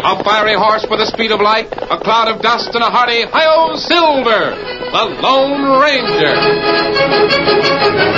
A fiery horse with the speed of light, a cloud of dust, and a hearty "Hi-Yo Silver," the Lone Ranger.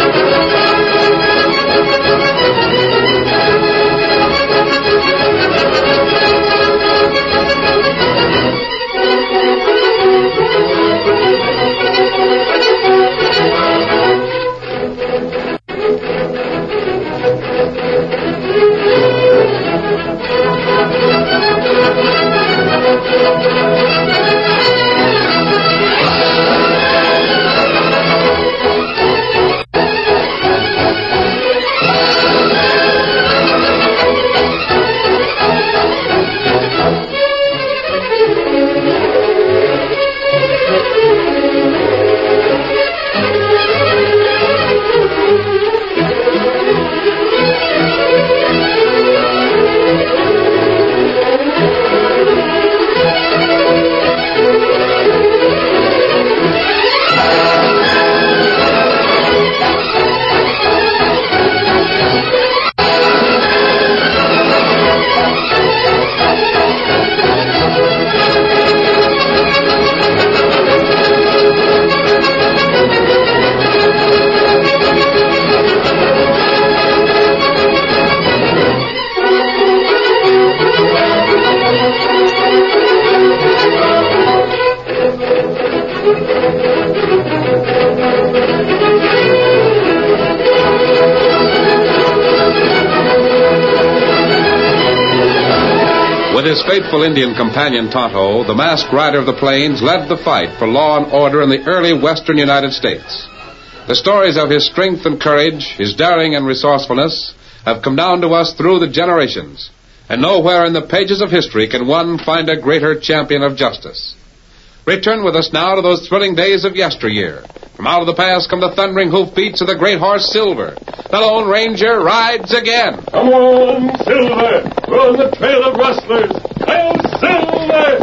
With his faithful Indian companion Tonto, the masked rider of the plains led the fight for law and order in the early western United States. The stories of his strength and courage, his daring and resourcefulness, have come down to us through the generations, and nowhere in the pages of history can one find a greater champion of justice. Return with us now to those thrilling days of yesteryear. From out of the past come the thundering hoofbeats of the great horse Silver. The Lone Ranger rides again. Come on, Silver! We're on the trail of rustlers! Hail, Silver!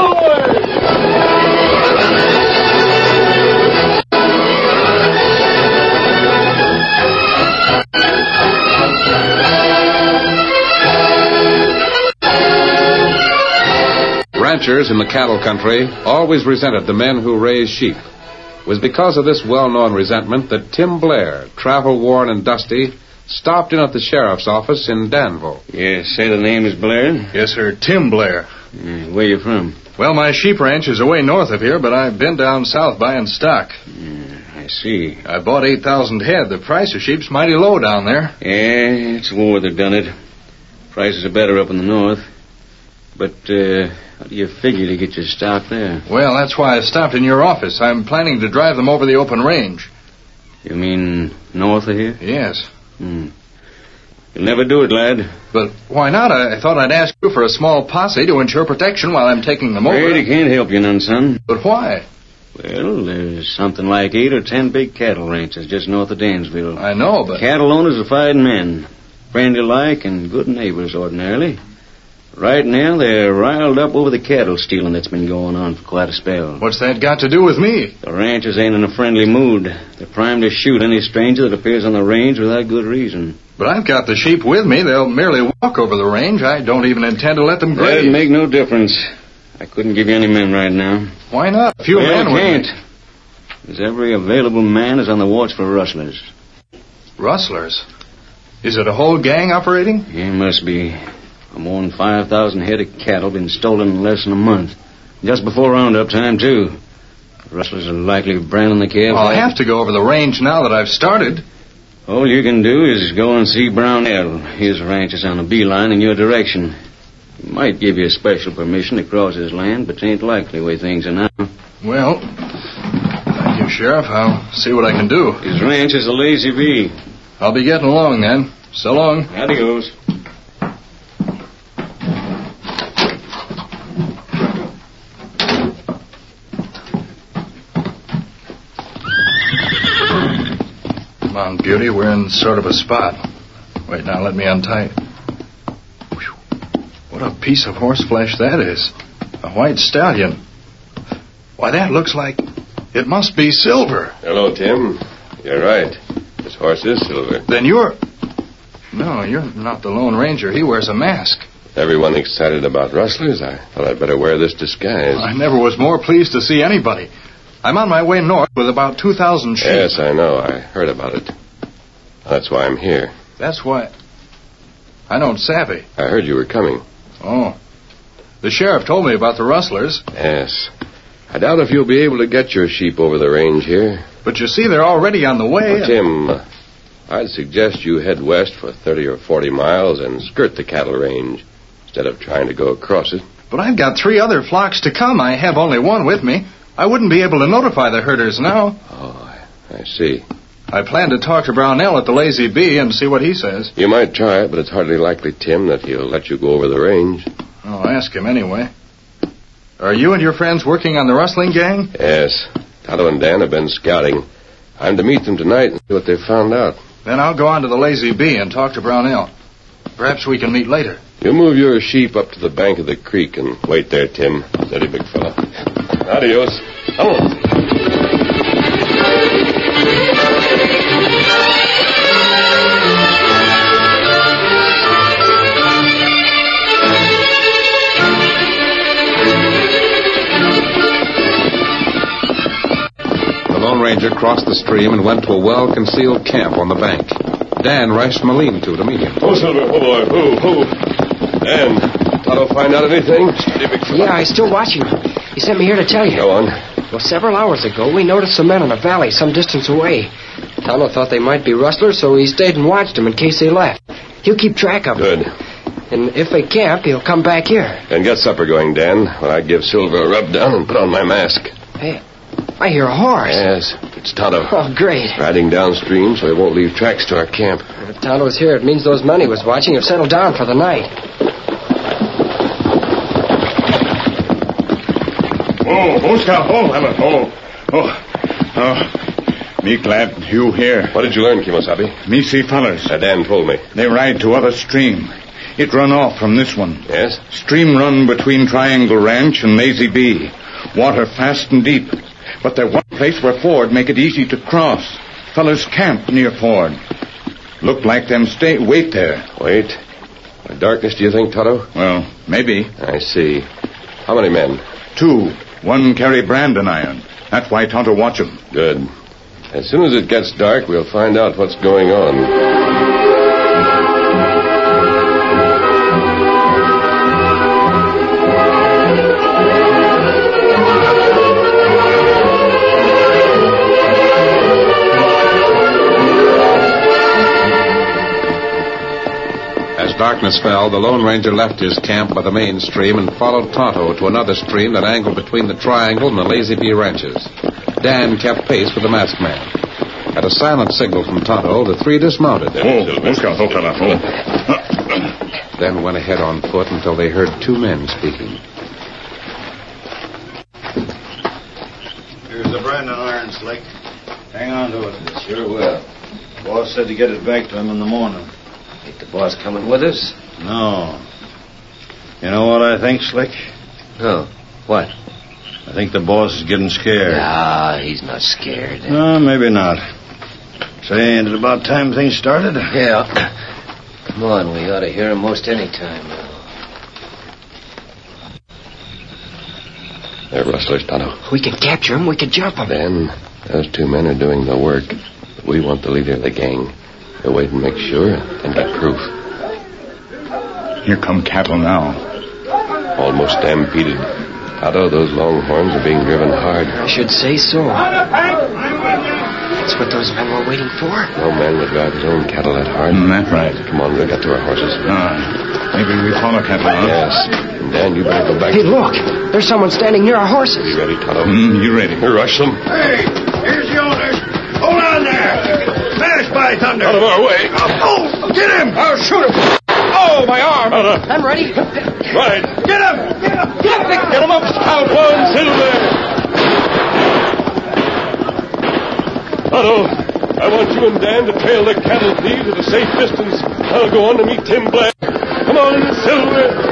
Ranchers in the cattle country always resented the men who raised sheep. It was because of this well-known resentment that Tim Blair, travel-worn and dusty, stopped in at the sheriff's office in Danville. Yes, say the name is Blair? Yes, sir, Tim Blair. Where you from? Well, my sheep ranch is away north of here, but I've been down south buying stock. I see. I bought 8,000 head. The price of sheep's mighty low down there. Yeah, it's war that done it. Prices are better up in the north. But, how do you figure to get your stock there? Well, that's why I stopped in your office. I'm planning to drive them over the open range. You mean north of here? Yes. You'll never do it, lad. But why not? I thought I'd ask you for a small posse to ensure protection while I'm taking them over. Afraid he can't help you none, son. But why? Well, there's something like 8 or 10 big cattle ranches just north of Dansville. I know, but... Cattle owners are fighting men. Friendly-like and good neighbors ordinarily. Right now, they're riled up over the cattle stealing that's been going on for quite a spell. What's that got to do with me? The ranchers ain't in a friendly mood. They're primed to shoot any stranger that appears on the range without good reason. But I've got the sheep with me. They'll merely walk over the range. I don't even intend to let them graze. That'd make no difference. I couldn't give you any men right now. Why not? A few men can't. Because every available man is on the watch for rustlers. Rustlers? Is it a whole gang operating? Yeah, must be. More than 5,000 head of cattle been stolen in less than a month. Just before roundup time, too. The rustlers are likely branding the calves. I'll have to go over the range now that I've started. All you can do is go and see Brownell. His ranch is on a beeline in your direction. He might give you special permission to cross his land, but it ain't likely the way things are now. Well, thank you, Sheriff. I'll see what I can do. His ranch is a lazy bee. I'll be getting along then. So long. Adios. Come on, Beauty. We're in sort of a spot. Wait, now let me untie. Whew. What a piece of horseflesh that is. A white stallion. Why, that looks like... It must be Silver. Hello, Tim. You're right. This horse is Silver. Then you're... No, you're not the Lone Ranger. He wears a mask. Everyone excited about rustlers. I thought I'd better wear this disguise. I never was more pleased to see anybody. I'm on my way north with about 2,000 sheep. Yes, I know. I heard about it. That's why I'm here. That's why... I don't savvy. I heard you were coming. Oh. The sheriff told me about the rustlers. Yes. I doubt if you'll be able to get your sheep over the range here. But you see, they're already on the way. Well, Tim, I'd suggest you head west for 30 or 40 miles and skirt the cattle range instead of trying to go across it. But I've got 3 other flocks to come. I have only one with me. I wouldn't be able to notify the herders now. Oh, I see. I plan to talk to Brownell at the Lazy Bee and see what he says. You might try it, but it's hardly likely, Tim, that he'll let you go over the range. I'll ask him anyway. Are you and your friends working on the rustling gang? Yes. Tonto and Dan have been scouting. I'm to meet them tonight and see what they've found out. Then I'll go on to the Lazy Bee and talk to Brownell. Perhaps we can meet later. You move your sheep up to the bank of the creek and wait there, Tim. Steady, big fella. Adios. Come on. The Lone Ranger crossed the stream and went to a well-concealed camp on the bank. Dan rushed Moline to meet him. Oh, Silver, oh, boy, who? Dan, Tonto find out anything? Steady, big fella. Yeah, he's still watching. He sent me here to tell you. Go on. Well, several hours ago, we noticed some men in a valley some distance away. Tonto thought they might be rustlers, so he stayed and watched them in case they left. He'll keep track of them. Good. And if they camp, he'll come back here. And get supper going, Dan, when I give Silver a rub down and put on my mask. Hey, I hear a horse. Yes, it's Tonto. Oh, great. Riding downstream so he won't leave tracks to our camp. If Tonto's here, it means those men he was watching have settled down for the night. Oh, Scout. Oh, Ellen. Oh. Me glad you here. What did you learn, Kimosabe? Me see fellers. Dan told me. They ride to other stream. It run off from this one. Yes? Stream run between Triangle Ranch and Lazy Bee. Water fast and deep. But there one place where ford make it easy to cross. Fellers camp near ford. Look like them wait there. Wait. By darkness, do you think, Tonto? Well, maybe. I see. How many men? 2. One carry branding iron. That's why Tonto watch 'em. Good. As soon as it gets dark, we'll find out what's going on. As darkness fell, the Lone Ranger left his camp by the main stream and followed Tonto to another stream that angled between the Triangle and the Lazy Bee ranches. Dan kept pace with the masked man. At a silent signal from Tonto, the 3 dismounted. Scout, Then went ahead on foot until they heard 2 men speaking. Here's the branding iron, Slick. Hang on to it. Sure will. Boss said to get it back to him in the morning. Ain't the boss coming with us? No. You know what I think, Slick? No. What? I think the boss is getting scared. Ah, he's not scared. No, maybe not. Say, ain't it about time things started? Yeah. Come on, we ought to hear him most any time now. They're rustlers, Tonto. We can capture them. We can jump them. Dan, those 2 men are doing the work. We want the leader of the gang. We'll wait and make sure and get proof. Here come cattle now. Almost stampeded. Tonto, those longhorns are being driven hard. I should say so. That's what those men were waiting for. No man would drive his own cattle that hard. That's right. Come on, we'll get to our horses. Maybe we follow cattle now. Yes. And Dan, you better go back. Hey, look. There's someone standing near our horses. You ready, Tonto? You ready? Rush them. Hey, here's the owners. Hold on there. Smash by thunder. Out of our way. Oh, get him. I'll shoot him. Oh, my arm. I'm ready. Right. Get him. Get him. Get him up. Out one, Silver. Tonto, I want you and Dan to trail the cattle thieves at a safe distance. I'll go on to meet Tim Black. Come on, Silver.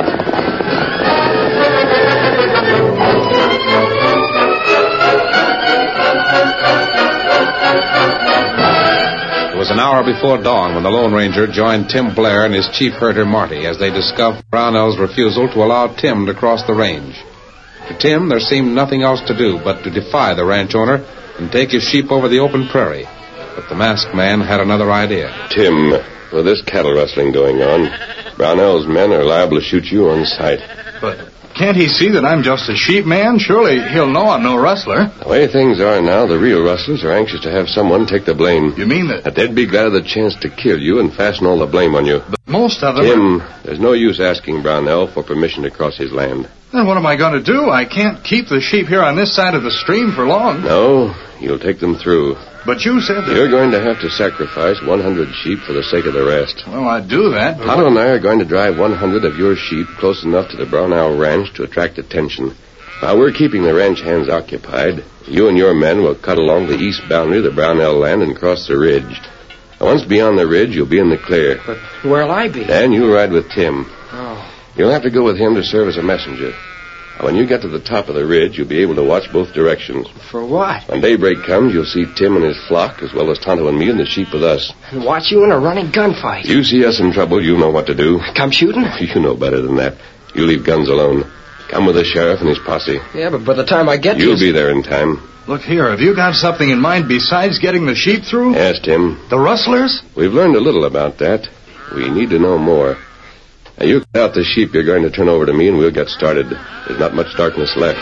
It was an hour hour before dawn when the Lone Ranger joined Tim Blair and his chief herder, Marty, as they discovered Brownell's refusal to allow Tim to cross the range. To Tim, there seemed nothing else to do but to defy the ranch owner and take his sheep over the open prairie. But the masked man had another idea. Tim, with this cattle rustling going on, Brownell's men are liable to shoot you on sight. But can't he see that I'm just a sheep man? Surely he'll know I'm no rustler. The way things are now, the real rustlers are anxious to have someone take the blame. You mean that they'd be glad of the chance to kill you and fasten all the blame on you. But most of them... Tim, there's no use asking Brownell for permission to cross his land. Then what am I going to do? I can't keep the sheep here on this side of the stream for long. No, you'll take them through. But you said that... You're going to have to sacrifice 100 sheep for the sake of the rest. Well, I'd do that, but... Tonto and I are going to drive 100 of your sheep close enough to the Brownell Ranch to attract attention. While we're keeping the ranch hands occupied, you and your men will cut along the east boundary of the Brownell land and cross the ridge. And once beyond the ridge, you'll be in the clear. But where'll I be? Then you'll ride with Tim. Oh. You'll have to go with him to serve as a messenger. When you get to the top of the ridge, you'll be able to watch both directions. For what? When daybreak comes, you'll see Tim and his flock, as well as Tonto and me and the sheep with us. And watch you in a running gunfight. You see us in trouble, you know what to do. Come shooting? You know better than that. You leave guns alone. Come with the sheriff and his posse. Yeah, but by the time I get to... You'll be there in time. Look here, have you got something in mind besides getting the sheep through? Yes, Tim. The rustlers? We've learned a little about that. We need to know more. Now, you cut out the sheep you're going to turn over to me, and we'll get started. There's not much darkness left.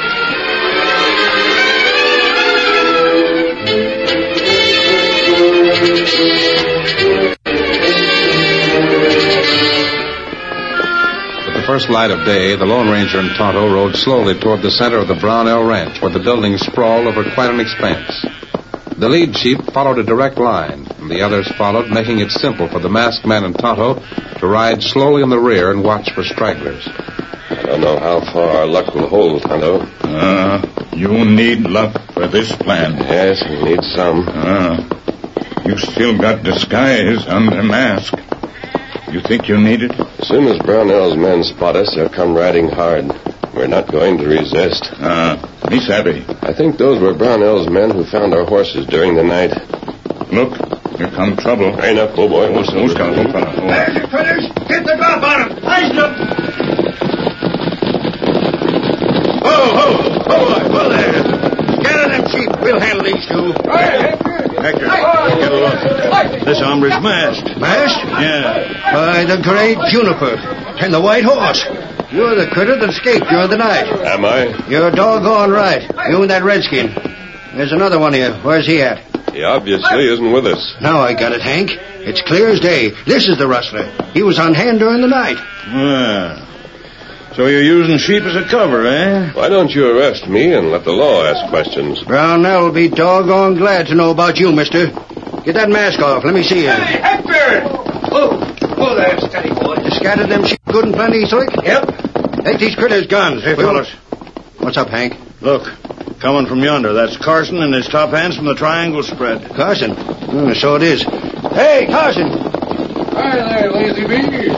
With the first light of day, the Lone Ranger and Tonto rode slowly toward the center of the Brownell Ranch, where the buildings sprawled over quite an expanse. The lead sheep followed a direct line, and the others followed, making it simple for the masked man and Tonto to ride slowly in the rear and watch for stragglers. I don't know how far our luck will hold, Tonto. You need luck for this plan. Yes, we need some. You still got disguise under mask. You think you need it? As soon as Brownell's men spot us, they'll come riding hard. We're not going to resist. Me savvy. I think those were Brownell's men who found our horses during the night. Look, here come trouble. Hurry enough, bull boy. Who's got it? There's it, fellas. Get the drop on him. Ice them. Whoa there. Gather them sheep. We'll handle these two. Hector, get a look. This hombre's masked. Masked? Yeah. By the great Juniper and the white horse. You're the critter that escaped during the night. Am I? You're doggone right. You and that redskin. There's another one here. Where's he at? He obviously isn't with us. Now I got it, Hank. It's clear as day. This is the rustler. He was on hand during the night. So you're using sheep as a cover, eh? Why don't you arrest me and let the law ask questions? Brownell will be doggone glad to know about you, mister. Get that mask off. Let me see you. Hey, Hector! Oh, there, steady, boy. You scattered them sheep good and plenty, Slick? Yep. Take these critters' guns. Hey, fellas. What's up, Hank? Look, coming from yonder. That's Carson and his top hands from the triangle spread. Carson? So it is. Hey, Carson! Hi there, Lazy Bee.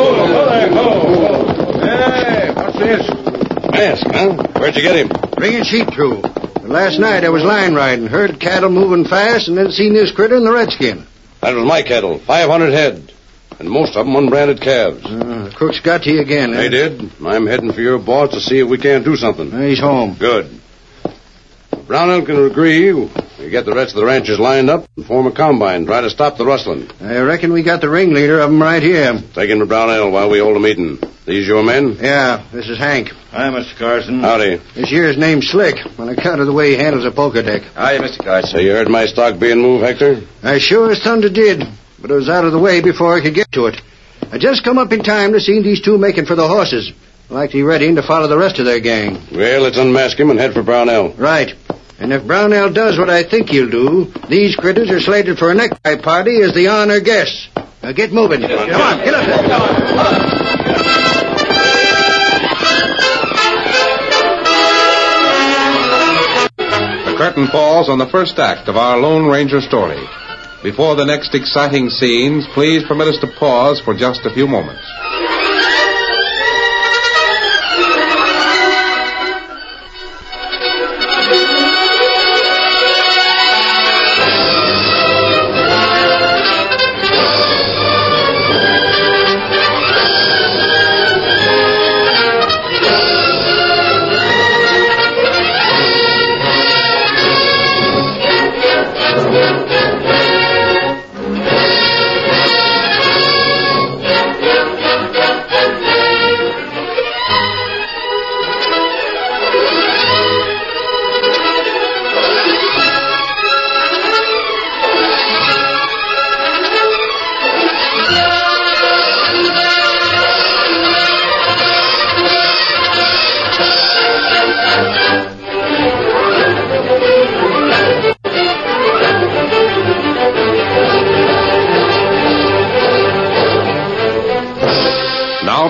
Hey, what's this? Mask, huh? Where'd you get him? Bringing sheep through. Last night I was line riding, heard cattle moving fast, and then seen this critter and the redskin. That was my cattle, 500 head. And most of them unbranded calves. The crook's got to you again, They did. I'm heading for your boss to see if we can't do something. He's home. Good. Brownell can agree. We get the rest of the ranchers lined up and form a combine. Try to stop the rustling. I reckon we got the ringleader of them right here. Take him to Brownell while we hold a meeting. These your men? Yeah, this is Hank. Hi, Mr. Carson. Howdy. This here's name's Slick, on account of the way he handles a poker deck. Hi, Mr. Carson. So you heard my stock being moved, Hector? I sure as thunder did, but it was out of the way before I could get to it. I just come up in time to see these two making for the horses. Like to be ready to follow the rest of their gang. Well, let's unmask him and head for Brownell. Right. And if Brownell does what I think he'll do, these critters are slated for a necktie party as the honor guests. Now get moving. Come on, get up there. The curtain falls on the first act of our Lone Ranger story. Before the next exciting scenes, please permit us to pause for just a few moments.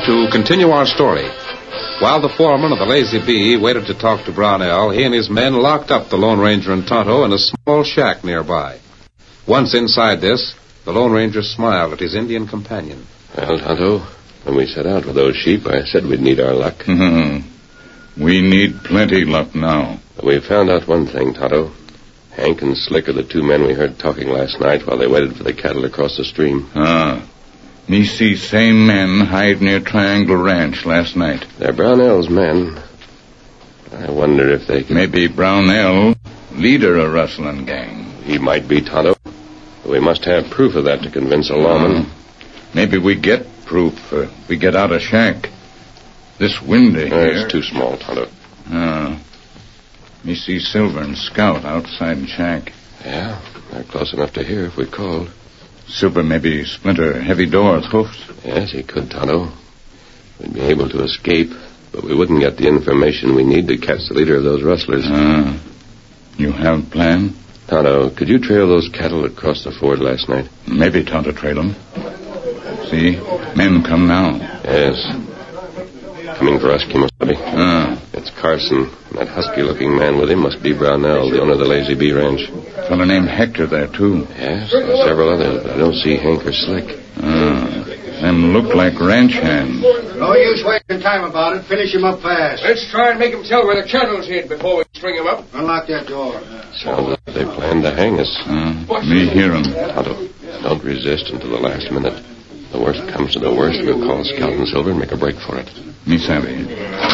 to continue our story. While the foreman of the Lazy Bee waited to talk to Brownell, he and his men locked up the Lone Ranger and Tonto in a small shack nearby. Once inside this, the Lone Ranger smiled at his Indian companion. Well, Tonto, when we set out with those sheep, I said we'd need our luck. We need plenty luck now. But we found out one thing, Tonto. Hank and Slick are the two men we heard talking last night while they waited for the cattle across the stream. Me see same men hide near Triangle Ranch last night. They're Brownell's men. I wonder if they can... Maybe Brownell, leader of rustling gang. He might be, Tonto. But we must have proof of that to convince a lawman. Maybe we get proof. We get out of shack. This window here... It's too small, Tonto. Me see Silver and Scout outside shack. Yeah, they're close enough to hear if we called. Silver maybe splinter heavy door with hoofs. Yes, he could, Tonto. We'd be able to escape, but we wouldn't get the information we need to catch the leader of those rustlers. You have a plan? Tonto, could you trail those cattle that crossed the ford last night? Maybe Tonto trail them. See, men come now. Yes. Coming for us, Kemosabe. It's Carson. That husky-looking man with him must be Brownell, the owner of the Lazy Bee Ranch. Fellow named Hector there, too. Yes, there's several others, but I don't see Hank or Slick. Them look like ranch hands. No use wasting time about it. Finish him up fast. Let's try and make him tell where the cattle's hid before we string him up. Unlock that door. Sounds like they planned to hang us. Me hear them. Tonto, don't resist until the last minute. The worst comes to the worst, we'll call Scout and Silver and make a break for it. Me savvy.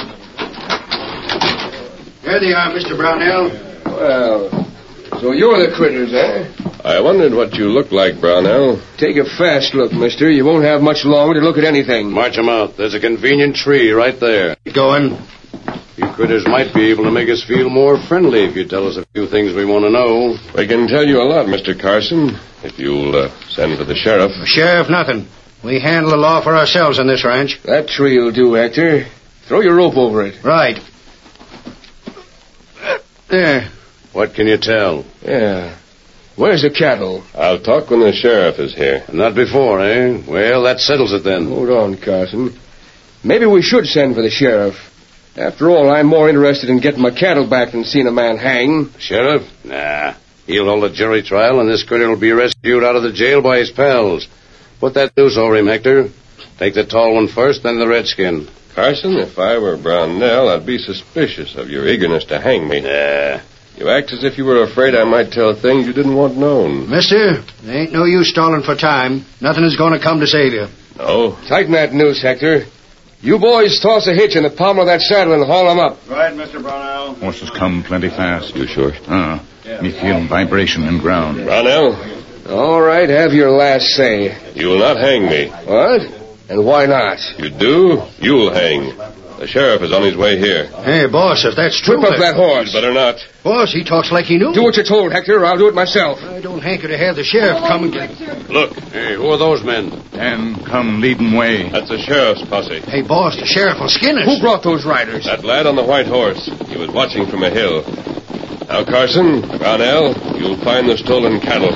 There they are, Mr. Brownell. Well, so you're the critters, eh? I wondered what you looked like, Brownell. Take a fast look, mister. You won't have much longer to look at anything. March 'em out. There's a convenient tree right there. Keep going. You critters might be able to make us feel more friendly if you tell us a few things we want to know. We can tell you a lot, Mr. Carson, if you'll send for the sheriff. Sheriff, nothing. We handle the law for ourselves on this ranch. That tree'll do, Hector. Throw your rope over it. Right. There. What can you tell? Yeah. Where's the cattle? I'll talk when the sheriff is here. Not before, eh? Well, that settles it then. Hold on, Carson. Maybe we should send for the sheriff. After all, I'm more interested in getting my cattle back than seeing a man hang. Sheriff? Nah. He'll hold a jury trial, and this critter will be rescued out of the jail by his pals. Put that noose over him, Hector. Take the tall one first, then the redskin. Carson, if I were Brownell, I'd be suspicious of your eagerness to hang me. Nah. You act as if you were afraid I might tell things you didn't want known. Mister, there ain't no use stalling for time. Nothing is going to come to save you. No? Tighten that noose, Hector. You boys toss a hitch in the pommel of that saddle and haul him up. Right, Mr. Brownell. Horses come plenty fast. You sure? Me feel vibration in ground. Brownell? All right, have your last say. You will not hang me. What? And why not? You do, you'll hang. The sheriff is on his way here. Hey, boss, if that's true... Whip up that horse. Better not. Boss, he talks like he knew. Do what you're told, Hector, or I'll do it myself. I don't hanker to have the sheriff come and get... Look. Hey, who are those men? And come leading way. That's the sheriff's posse. Hey, boss, the sheriff will skin us. Who brought those riders? That lad on the white horse. He was watching from a hill. Now, Carson, Brownell, you'll find the stolen cattle.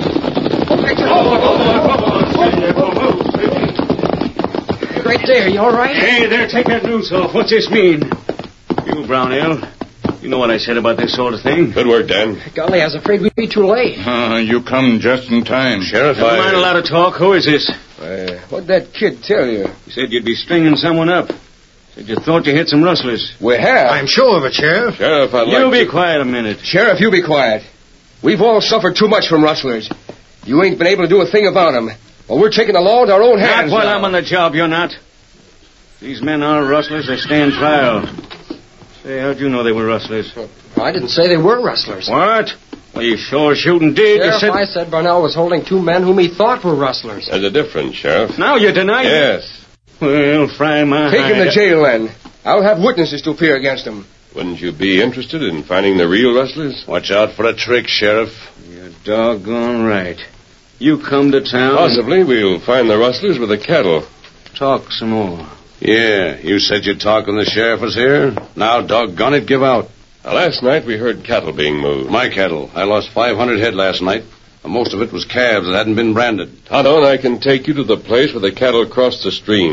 Right there, you all right? Hey, there, take that noose off. What's this mean? You, Brownell, you know what I said about this sort of thing. Good work, Dan. Golly, I was afraid we'd be too late. You come just in time. Sheriff, Never mind a lot of talk. Who is this? What'd that kid tell you? You said you'd be stringing someone up. Said you thought you hit some rustlers. We have. I'm sure of it, Sheriff. Sheriff, I'd You like be to... quiet a minute. Sheriff, you be quiet. We've all suffered too much from rustlers. You ain't been able to do a thing about them. Well, we're taking the law into our own hands Not while now. I'm on the job, you're not. These men are rustlers. They stand trial. Say, how'd you know they were rustlers? I didn't say they were rustlers. What? Well, you sure shooting did. Sheriff, You said... I said Brownell was holding two men whom he thought were rustlers. There's a difference, Sheriff. Now you deny it? Yes. Well, fry my Take him to hide. jail, then. I'll have witnesses to appear against him. Wouldn't you be interested in finding the real rustlers? Watch out for a trick, Sheriff. You're doggone right. You come to town... Possibly we'll find the rustlers with the cattle. Talk some more. Yeah, you said you'd talk when the sheriff was here. Now, doggone it, give out. Last night we heard cattle being moved. My cattle. I lost 500 head last night. Most of it was calves that hadn't been branded. Tonto and I can take you to the place where the cattle crossed the stream.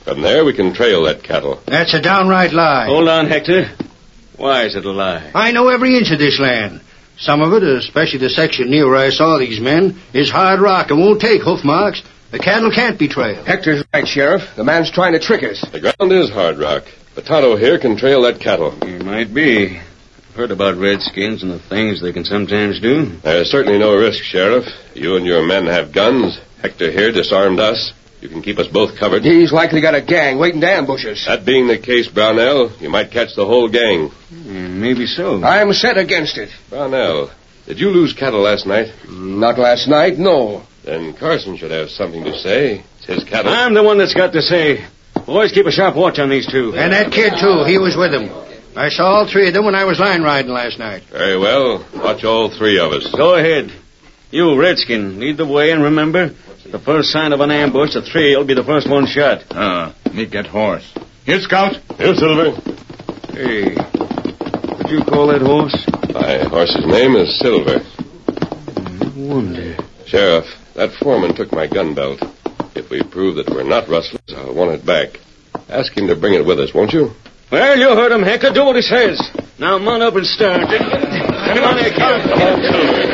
From there, we can trail that cattle. That's a downright lie. Hold on, Hector. Why is it a lie? I know every inch of this land. Some of it, especially the section near where I saw these men, is hard rock and won't take hoof marks. The cattle can't be trailed. Hector's right, Sheriff. The man's trying to trick us. The ground is hard rock. But Tonto here can trail that cattle. It might be. I've heard about redskins and the things they can sometimes do. There's certainly no risk, Sheriff. You and your men have guns. Hector here disarmed us. You can keep us both covered. He's likely got a gang waiting to ambush us. That being the case, Brownell, you might catch the whole gang. Maybe so. I'm set against it. Brownell, did you lose cattle last night? Not last night, no. Then Carson should have something to say. It's his cattle. I'm the one that's got to say. Boys, keep a sharp watch on these two. And that kid, too. He was with them. I saw all three of them when I was line riding last night. Very well. Watch all three of us. Go ahead. You, Redskin, lead the way, and remember, the first sign of an ambush, the three will be the first one shot. Meet that horse. Here, Scout. Here, Silver. Hey, what'd you call that horse? My horse's name is Silver. I wonder. Sheriff, that foreman took my gun belt. If we prove that we're not rustlers, I'll want it back. Ask him to bring it with us, won't you? Well, you heard him, Hector. Do what he says. Now, mount up and start. Come on, here, come on, Silver.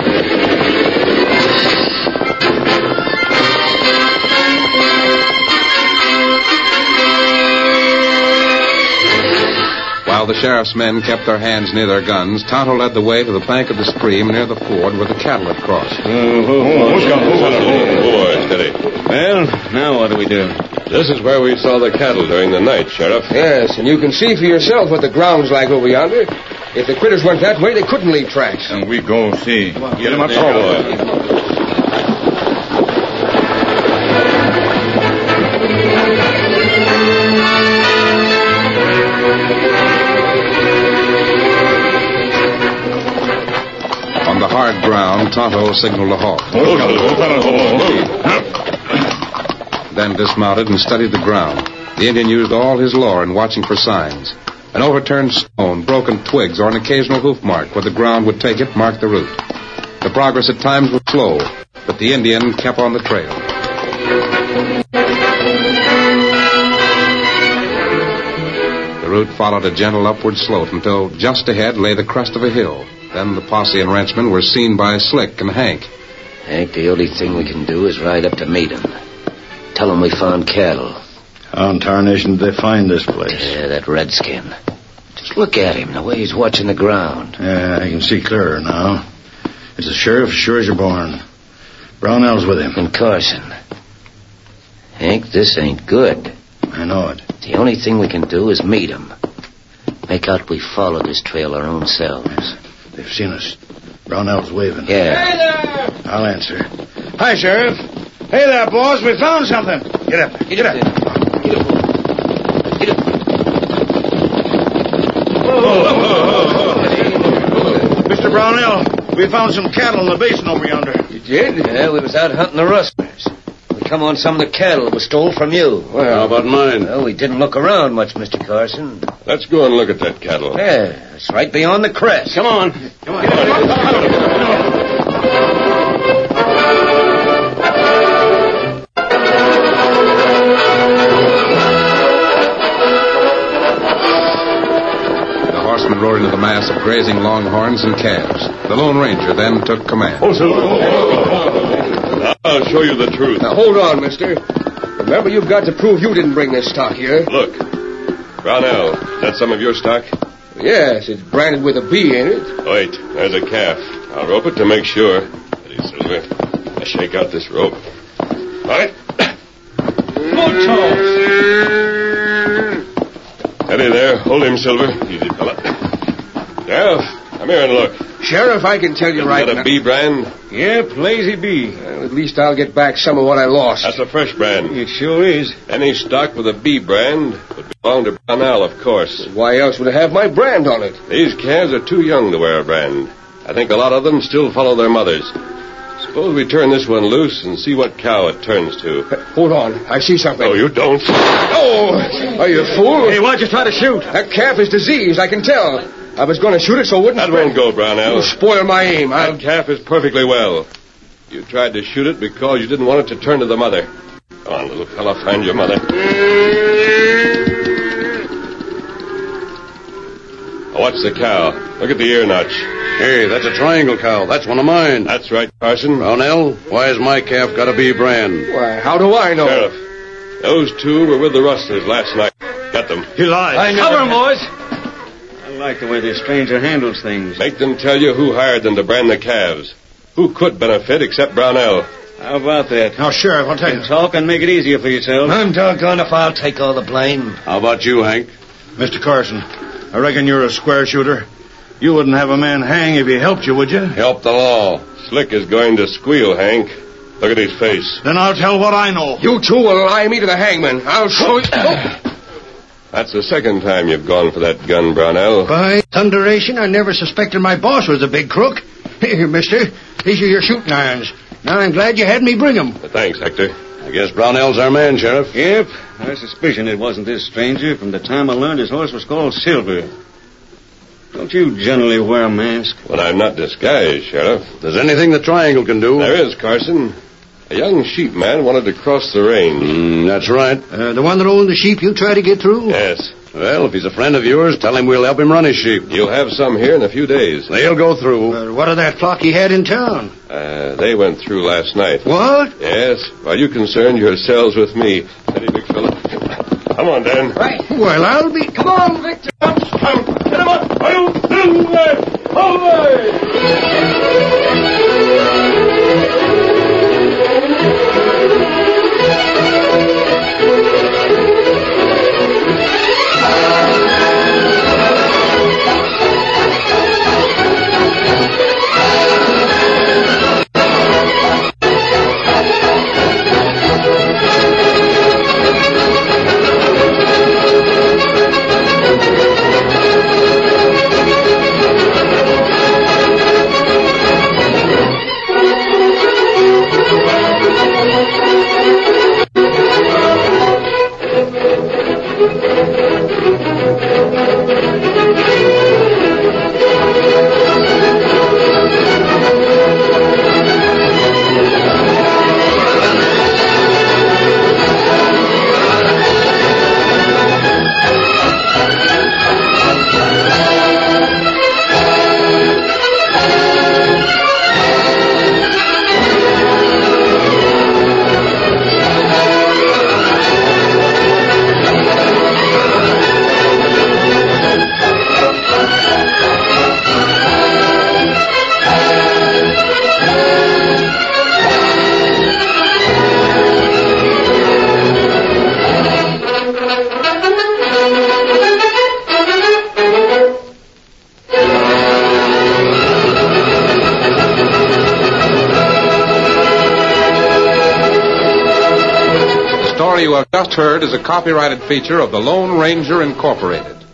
While the sheriff's men kept their hands near their guns, Tonto led the way to the bank of the stream near the ford where the cattle had crossed. Boy, steady. Well, now what do we do? This is where we saw the cattle during the night, Sheriff. Yes, and you can see for yourself what the ground's like over yonder. If the critters went that way, they couldn't leave tracks. And we go see. Get him up There you forward. On the hard ground, Tonto signaled a halt. Then dismounted and studied the ground. The Indian used all his lore in watching for signs. An overturned stone, broken twigs, or an occasional hoof mark where the ground would take it marked the route. The progress at times was slow, but the Indian kept on the trail. The route followed a gentle upward slope until just ahead lay the crest of a hill. Then the posse and ranchmen were seen by Slick and Hank. Hank, the only thing we can do is ride up to meet him. Tell him we found cattle. How in tarnation did they find this place? Yeah, that redskin. Just look at him, the way he's watching the ground. Yeah, I can see clearer now. It's the sheriff as sure as you're born. Brownell's with him. And Carson. Hank, this ain't good. I know it. The only thing we can do is meet him. Make out we follow this trail our own selves. They've seen us. Brownell's waving. Yeah. Hey there! I'll answer. Hi, Sheriff. Hey there, boss. We found something. Get up. Get up. Get up. Get up. Mr. Brownell, we found some cattle in the basin over yonder. You did? Yeah, we was out hunting the rustlers. We come on some of the cattle that was stole from you. How about mine? Well, we didn't look around much, Mr. Carson. Let's go and look at that cattle. Yeah, it's right beyond the crest. Come on. Come on. Rode into the mass of grazing longhorns and calves. The Lone Ranger then took command. I'll show you the truth. Now, hold on, mister. Remember, you've got to prove you didn't bring this stock here. Look. Brownell, is that some of your stock? Yes, it's branded with a B, ain't it? Wait, there's a calf. I'll rope it to make sure. Steady, Silver. I shake out this rope. All right. Steady there. Hold him, Silver. Easy, fella. Sheriff, come here and look. Sheriff, I can tell you right Is that now. a B brand? Yep, Lazy B. Well, at least I'll get back some of what I lost. That's a fresh brand. It sure is. Any stock with a B brand would belong to Brownell, of course. Why else would it have my brand on it? These calves are too young to wear a brand. I think a lot of them still follow their mothers. Suppose we turn this one loose and see what cow it turns to. Hold on. I see something. Oh, you don't? Oh! Are you a fool? Hey, why'd you try to shoot? That calf is diseased, I can tell. I was going to shoot it so it wouldn't... That won't go, Brownell. You spoil my aim. That calf is perfectly well. You tried to shoot it because you didn't want it to turn to the mother. Come on, little fella, find your mother. watch the cow. Look at the ear notch. Hey, that's a triangle cow. That's one of mine. That's right, Carson. Brownell, why has my calf got a B brand? Why, how do I know? Sheriff, those two were with the rustlers last night. Got them. He lies. Cover him, boys. I like the way this stranger handles things. Make them tell you who hired them to brand the calves. Who could benefit except Brownell? How about that? Now, Sheriff, I'll take it. Talk and make it easier for yourself. I'm doggone if I'll take all the blame. How about you, Hank? Mr. Carson, I reckon you're a square shooter. You wouldn't have a man hang if he helped you, would you? Help the law. Slick is going to squeal, Hank. Look at his face. Then I'll tell what I know. You two will lie me to the hangman. I'll show you. That's the second time you've gone for that gun, Brownell. By thunderation, I never suspected my boss was a big crook. Here, mister, these are your shooting irons. Now, I'm glad you had me bring them. Thanks, Hector. I guess Brownell's our man, Sheriff. Yep. I suspicion it wasn't this stranger from the time I learned his horse was called Silver. Don't you generally wear a mask? When I'm not disguised, Sheriff. If there's anything the triangle can do. There is, Carson. A young sheep man wanted to cross the range. That's right. The one that owned the sheep you tried to get through? Yes. Well, if he's a friend of yours, tell him we'll help him run his sheep. You'll have some here in a few days. They'll go through. What of that flock he had in town? They went through last night. What? Yes. While you concerned yourselves with me. Steady, big fella. Come on, Dan. Right. Well, I'll be... Come on, Victor. Get him up. The story you have just heard is a copyrighted feature of the Lone Ranger Incorporated.